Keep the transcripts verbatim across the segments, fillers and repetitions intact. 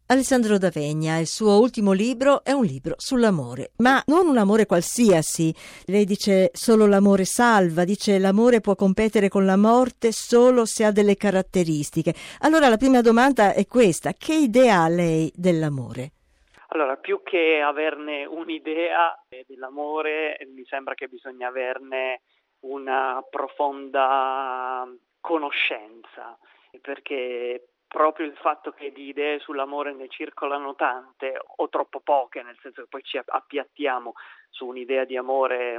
Alessandro D'Avegna, il suo ultimo libro è un libro sull'amore, ma non un amore qualsiasi. Lei dice solo l'amore salva, dice l'amore può competere con la morte solo se ha delle caratteristiche. Allora la prima domanda è questa: che idea ha lei dell'amore? Allora, più che averne un'idea dell'amore, mi sembra che bisogna averne una profonda conoscenza, perché proprio il fatto che di idee sull'amore ne circolano tante o troppo poche, nel senso che poi ci appiattiamo su un'idea di amore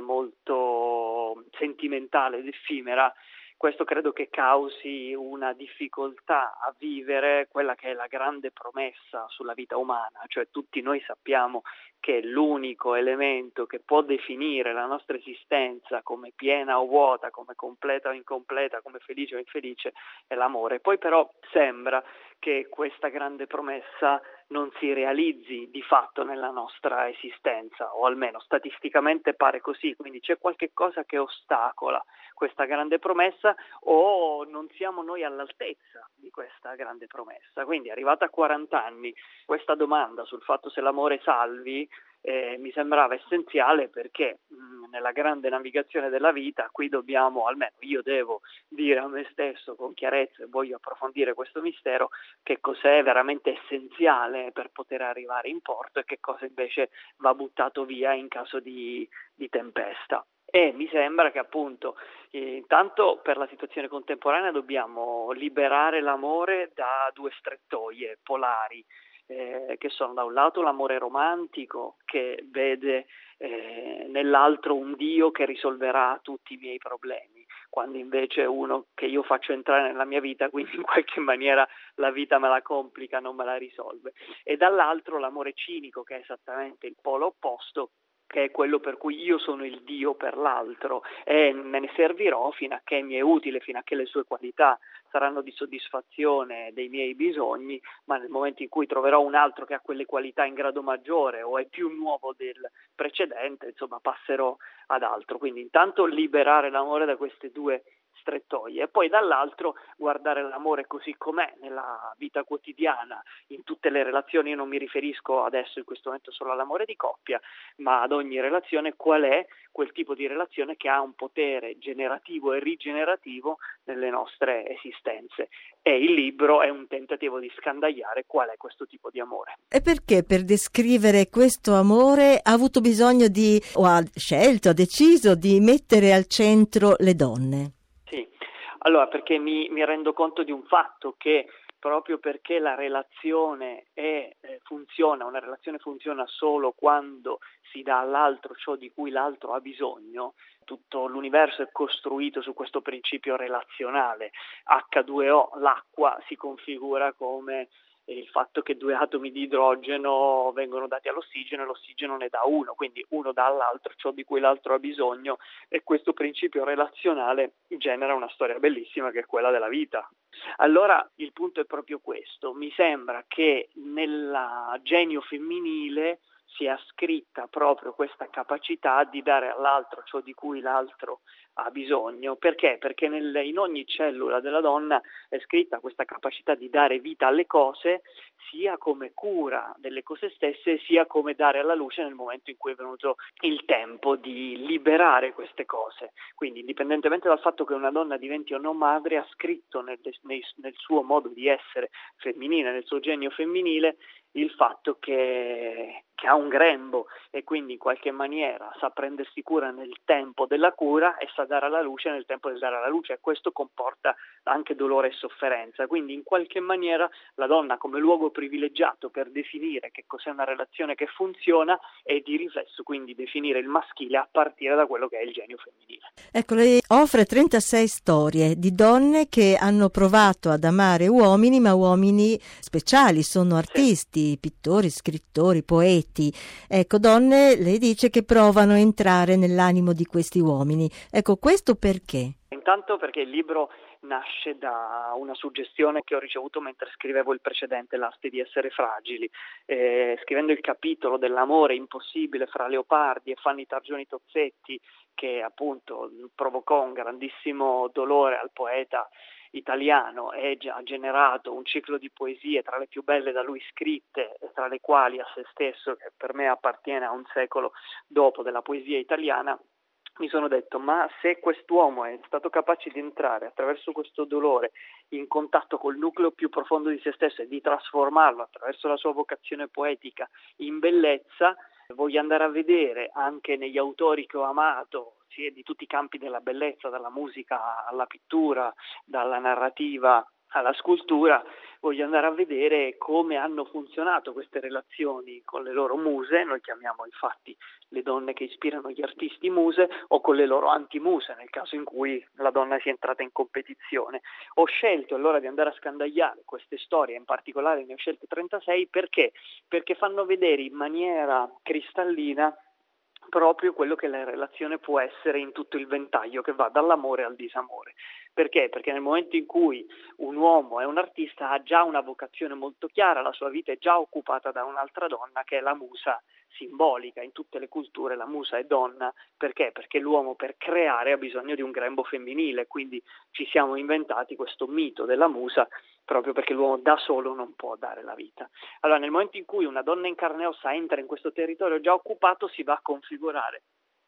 molto sentimentale ed effimera, questo credo che causi una difficoltà a vivere quella che è la grande promessa sulla vita umana, cioè tutti noi sappiamo che l'unico elemento che può definire la nostra esistenza come piena o vuota, come completa o incompleta, come felice o infelice è l'amore. Poi però sembra che questa grande promessa non si realizzi di fatto nella nostra esistenza, o almeno statisticamente pare così, quindi c'è qualche cosa che ostacola questa grande promessa o non siamo noi all'altezza di questa grande promessa. Quindi arrivata a quaranta anni, questa domanda sul fatto se l'amore salvi eh, mi sembrava essenziale, perché mh, nella grande navigazione della vita qui dobbiamo, almeno io devo dire a me stesso con chiarezza, e voglio approfondire questo mistero, che cos'è veramente essenziale per poter arrivare in porto e che cosa invece va buttato via in caso di, di tempesta. E mi sembra che appunto eh, intanto per la situazione contemporanea dobbiamo liberare l'amore da due strettoie polari, eh, che sono da un lato l'amore romantico, che vede eh, nell'altro un Dio che risolverà tutti i miei problemi, quando invece è uno che io faccio entrare nella mia vita, quindi in qualche maniera la vita me la complica, non me la risolve. E dall'altro l'amore cinico, che è esattamente il polo opposto, che è quello per cui io sono il Dio per l'altro e me ne servirò fino a che mi è utile, fino a che le sue qualità saranno di soddisfazione dei miei bisogni, ma nel momento in cui troverò un altro che ha quelle qualità in grado maggiore o è più nuovo del precedente, insomma passerò ad altro. Quindi intanto liberare l'amore da queste due strettoie e poi dall'altro guardare l'amore così com'è nella vita quotidiana, in tutte le relazioni. Io non mi riferisco adesso in questo momento solo all'amore di coppia, ma ad ogni relazione, qual è quel tipo di relazione che ha un potere generativo e rigenerativo nelle nostre esistenze. E il libro è un tentativo di scandagliare qual è questo tipo di amore. E perché per descrivere questo amore ha avuto bisogno di, o ha scelto, ha deciso di mettere al centro le donne? Sì, allora perché mi, mi rendo conto di un fatto, che proprio perché la relazione è, eh, funziona, una relazione funziona solo quando si dà all'altro ciò di cui l'altro ha bisogno. Tutto l'universo è costruito su questo principio relazionale. acca due o, l'acqua, si configura come il fatto che due atomi di idrogeno vengono dati all'ossigeno e l'ossigeno ne dà uno, quindi uno dà all'altro ciò di cui l'altro ha bisogno, e questo principio relazionale genera una storia bellissima che è quella della vita. Allora il punto è proprio questo: mi sembra che nel genio femminile sia scritta proprio questa capacità di dare all'altro ciò di cui l'altro ha bisogno. Perché? Perché nel, in ogni cellula della donna è scritta questa capacità di dare vita alle cose, sia come cura delle cose stesse, sia come dare alla luce nel momento in cui è venuto il tempo di liberare queste cose. Quindi, indipendentemente dal fatto che una donna diventi o no madre, ha scritto nel, nel, nel suo modo di essere femminile, nel suo genio femminile, il fatto che, che ha un grembo e quindi in qualche maniera sa prendersi cura nel tempo della cura e sa dare alla luce nel tempo del dare alla luce, e questo comporta anche dolore e sofferenza. Quindi in qualche maniera la donna, come luogo privilegiato per definire che cos'è una relazione che funziona, e di riflesso quindi definire il maschile a partire da quello che è il genio femminile. Ecco, lei offre trentasei storie di donne che hanno provato ad amare uomini, ma uomini speciali, sono artisti, sì, pittori, scrittori, poeti. Ecco, donne, lei dice, che provano a entrare nell'animo di questi uomini. Ecco, questo perché? Intanto perché il libro nasce da una suggestione che ho ricevuto mentre scrivevo il precedente, L'arte di essere fragili. Eh, scrivendo il capitolo dell'amore impossibile fra Leopardi e Fanny Targioni Tozzetti, che appunto provocò un grandissimo dolore al poeta italiano è, ha generato un ciclo di poesie tra le più belle da lui scritte, tra le quali A se stesso, che per me appartiene a un secolo dopo della poesia italiana, mi sono detto, ma se quest'uomo è stato capace di entrare attraverso questo dolore in contatto col nucleo più profondo di se stesso e di trasformarlo attraverso la sua vocazione poetica in bellezza, voglio andare a vedere anche negli autori che ho amato, sia di tutti i campi della bellezza, dalla musica alla pittura, dalla narrativa alla scultura, voglio andare a vedere come hanno funzionato queste relazioni con le loro muse, noi chiamiamo infatti le donne che ispirano gli artisti muse, o con le loro antimuse, nel caso in cui la donna sia entrata in competizione. Ho scelto allora di andare a scandagliare queste storie, in particolare ne ho scelte trentasei, perché? Perché fanno vedere in maniera cristallina proprio quello che la relazione può essere in tutto il ventaglio che va dall'amore al disamore. Perché? Perché nel momento in cui un uomo è un artista ha già una vocazione molto chiara, la sua vita è già occupata da un'altra donna che è la musa simbolica. In tutte le culture la musa è donna, perché? Perché l'uomo per creare ha bisogno di un grembo femminile, quindi ci siamo inventati questo mito della musa proprio perché l'uomo da solo non può dare la vita. Allora nel momento in cui una donna in carne e ossa entra in questo territorio già occupato si va a configurare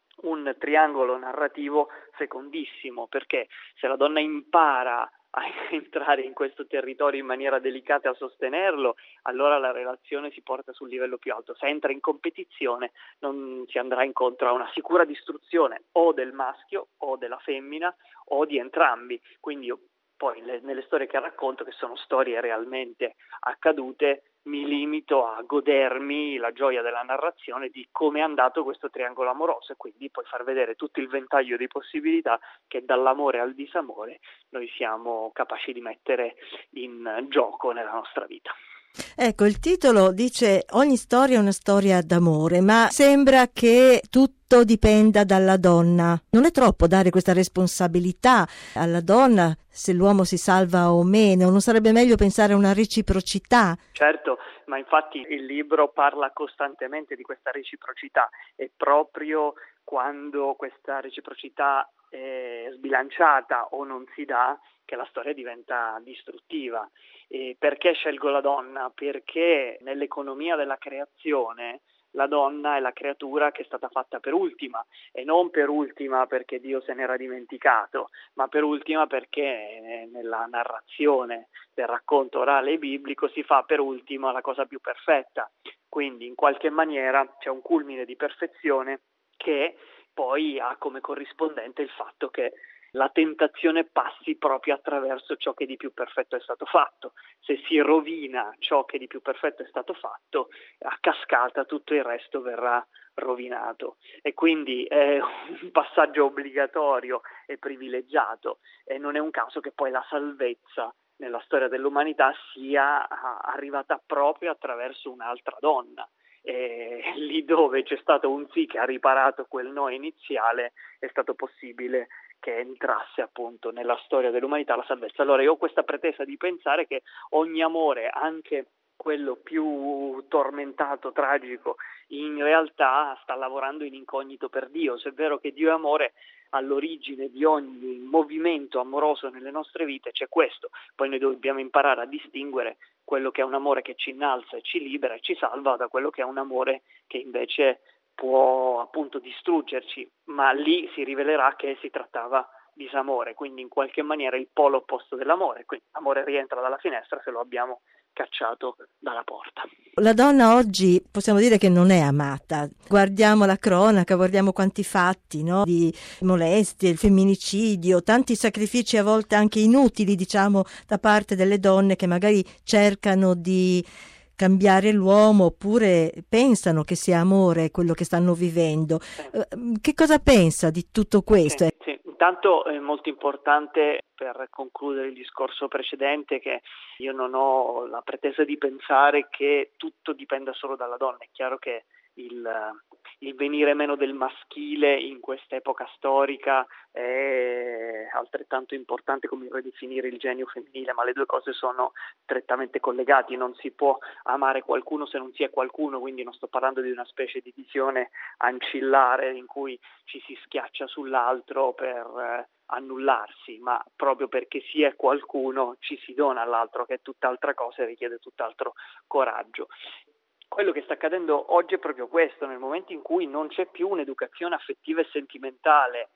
un triangolo narrativo fecondissimo, perché se la donna impara a entrare in questo territorio in maniera delicata e a sostenerlo, allora la relazione si porta sul livello più alto. Se entra in competizione non si andrà incontro a una sicura distruzione o del maschio o della femmina o di entrambi. Quindi io poi le, nelle storie che racconto, che sono storie realmente accadute, mi limito a godermi la gioia della narrazione di come è andato questo triangolo amoroso e quindi poi far vedere tutto il ventaglio di possibilità che dall'amore al disamore noi siamo capaci di mettere in gioco nella nostra vita. Ecco, il titolo dice ogni storia è una storia d'amore, ma sembra che tutto dipenda dalla donna. Non è troppo dare questa responsabilità alla donna se l'uomo si salva o meno? Non sarebbe meglio pensare a una reciprocità? Certo, ma infatti il libro parla costantemente di questa reciprocità e proprio quando questa reciprocità è sbilanciata o non si dà, che la storia diventa distruttiva. E perché scelgo la donna? Perché nell'economia della creazione la donna è la creatura che è stata fatta per ultima, e non per ultima perché Dio se n'era dimenticato, ma per ultima perché nella narrazione del racconto orale biblico si fa per ultima la cosa più perfetta. Quindi in qualche maniera c'è un culmine di perfezione che poi ha come corrispondente il fatto che la tentazione passi proprio attraverso ciò che di più perfetto è stato fatto. Se si rovina ciò che di più perfetto è stato fatto, a cascata tutto il resto verrà rovinato. E quindi è un passaggio obbligatorio e privilegiato, e non è un caso che poi la salvezza nella storia dell'umanità sia arrivata proprio attraverso un'altra donna. E lì dove c'è stato un sì che ha riparato quel no iniziale, è stato possibile che entrasse appunto nella storia dell'umanità la salvezza. Allora io ho questa pretesa di pensare che ogni amore, anche quello più tormentato, tragico, in realtà sta lavorando in incognito per Dio. Se è vero che Dio è amore, all'origine di ogni movimento amoroso nelle nostre vite c'è questo. Poi noi dobbiamo imparare a distinguere quello che è un amore che ci innalza e ci libera e ci salva da quello che è un amore che invece può appunto distruggerci, ma lì si rivelerà che si trattava di disamore, quindi in qualche maniera il polo opposto dell'amore, quindi l'amore rientra dalla finestra se lo abbiamo cacciato dalla porta. La donna oggi possiamo dire che non è amata. Guardiamo la cronaca, guardiamo quanti fatti, no? Di molestie, il femminicidio, tanti sacrifici a volte anche inutili, diciamo, da parte delle donne che magari cercano di cambiare l'uomo oppure pensano che sia amore quello che stanno vivendo. Sì. Che cosa pensa di tutto questo? Sì, sì. Intanto è molto importante, per concludere il discorso precedente, che io non ho la pretesa di pensare che tutto dipenda solo dalla donna. È chiaro che il, il venire meno del maschile in questa epoca storica è altrettanto importante come il ridefinire il genio femminile, ma le due cose sono strettamente collegati. Non si può amare qualcuno se non si è qualcuno, quindi non sto parlando di una specie di visione ancillare in cui ci si schiaccia sull'altro per eh, annullarsi, ma proprio perché si è qualcuno ci si dona all'altro, che è tutt'altra cosa e richiede tutt'altro coraggio. Quello che sta accadendo oggi è proprio questo, nel momento in cui non c'è più un'educazione affettiva e sentimentale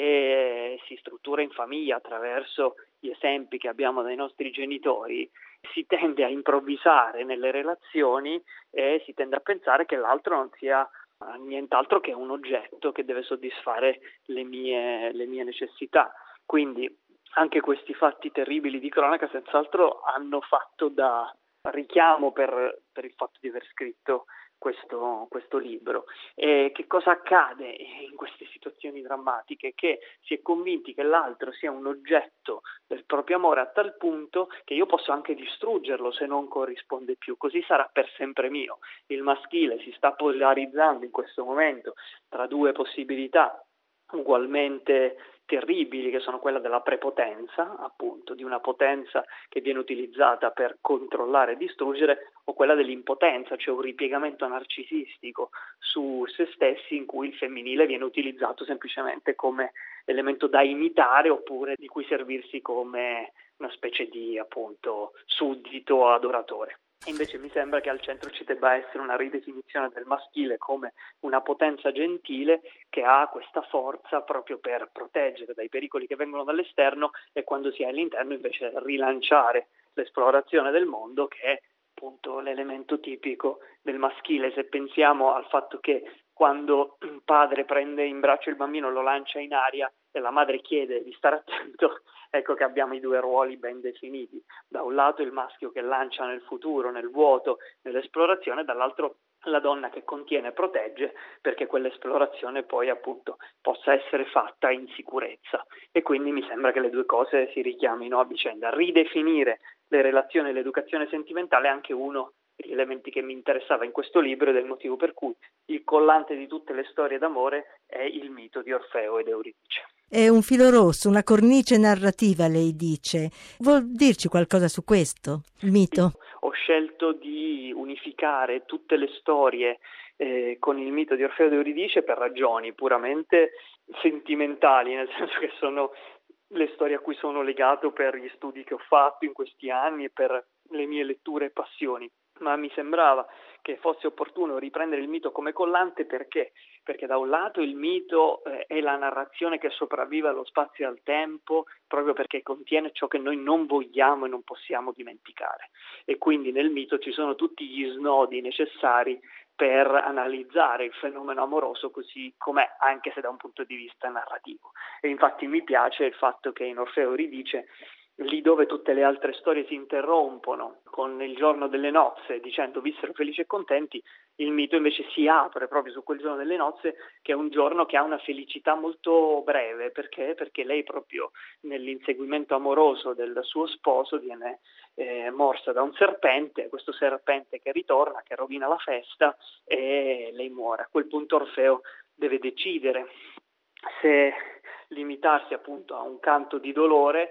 che si struttura in famiglia attraverso gli esempi che abbiamo dai nostri genitori, si tende a improvvisare nelle relazioni e si tende a pensare che l'altro non sia nient'altro che un oggetto che deve soddisfare le mie, le mie necessità. Quindi anche questi fatti terribili di cronaca senz'altro hanno fatto da richiamo per, per il fatto di aver scritto questo, questo libro. E che cosa accade in queste situazioni drammatiche? Che si è convinti che l'altro sia un oggetto del proprio amore a tal punto che io posso anche distruggerlo se non corrisponde più, così sarà per sempre mio. Il maschile si sta polarizzando in questo momento tra due possibilità ugualmente terribili, che sono quella della prepotenza, appunto, di una potenza che viene utilizzata per controllare e distruggere, o quella dell'impotenza, cioè un ripiegamento narcisistico su se stessi in cui il femminile viene utilizzato semplicemente come elemento da imitare oppure di cui servirsi come una specie di, appunto, suddito adoratore. Invece mi sembra che al centro ci debba essere una ridefinizione del maschile come una potenza gentile che ha questa forza proprio per proteggere dai pericoli che vengono dall'esterno e quando si è all'interno invece rilanciare l'esplorazione del mondo, che è appunto l'elemento tipico del maschile. Se pensiamo al fatto che quando un padre prende in braccio il bambino, lo lancia in aria e la madre chiede di stare attento, ecco che abbiamo i due ruoli ben definiti. Da un lato il maschio che lancia nel futuro, nel vuoto, nell'esplorazione, dall'altro la donna che contiene e protegge perché quell'esplorazione poi appunto possa essere fatta in sicurezza. E quindi mi sembra che le due cose si richiamino a vicenda. Ridefinire le relazioni e l'educazione sentimentale è anche uno degli elementi che mi interessava in questo libro ed è il motivo per cui il collante di tutte le storie d'amore è il mito di Orfeo ed Euridice. È un filo rosso, una cornice narrativa, lei dice. Vuol dirci qualcosa su questo, il mito? Ho scelto di unificare tutte le storie eh, con il mito di Orfeo ed Euridice per ragioni puramente sentimentali, nel senso che sono le storie a cui sono legato per gli studi che ho fatto in questi anni e per le mie letture e passioni. Ma mi sembrava che fosse opportuno riprendere il mito come collante perché? Perché da un lato il mito eh, è la narrazione che sopravvive allo spazio e al tempo, proprio perché contiene ciò che noi non vogliamo e non possiamo dimenticare. E quindi nel mito ci sono tutti gli snodi necessari per analizzare il fenomeno amoroso così com'è, anche se da un punto di vista narrativo. E infatti mi piace il fatto che in Orfeo Euridice, lì dove tutte le altre storie si interrompono con il giorno delle nozze dicendo vissero felici e contenti, il mito invece si apre proprio su quel giorno delle nozze, che è un giorno che ha una felicità molto breve. Perché? Perché lei proprio nell'inseguimento amoroso del suo sposo viene eh, morsa da un serpente, questo serpente che ritorna, che rovina la festa e lei muore. A quel punto Orfeo deve decidere se limitarsi appunto a un canto di dolore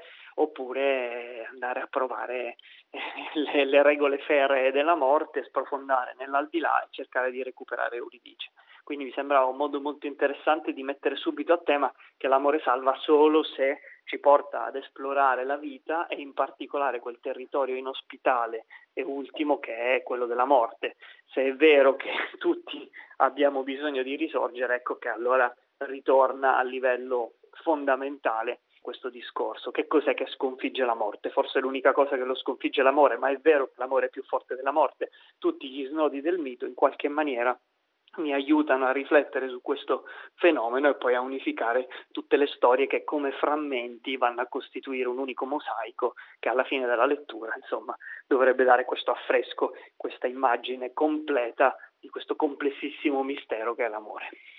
oppure andare a provare le, le regole ferree della morte, sprofondare nell'aldilà e cercare di recuperare Euridice. Quindi mi sembrava un modo molto interessante di mettere subito a tema che l'amore salva solo se ci porta ad esplorare la vita e in particolare quel territorio inospitale e ultimo che è quello della morte. Se è vero che tutti abbiamo bisogno di risorgere, ecco che allora ritorna a livello fondamentale questo discorso. Che cos'è che sconfigge la morte? Forse l'unica cosa che lo sconfigge è l'amore, ma è vero che l'amore è più forte della morte. Tutti gli snodi del mito in qualche maniera mi aiutano a riflettere su questo fenomeno e poi a unificare tutte le storie che come frammenti vanno a costituire un unico mosaico che alla fine della lettura, insomma, dovrebbe dare questo affresco, questa immagine completa di questo complessissimo mistero che è l'amore.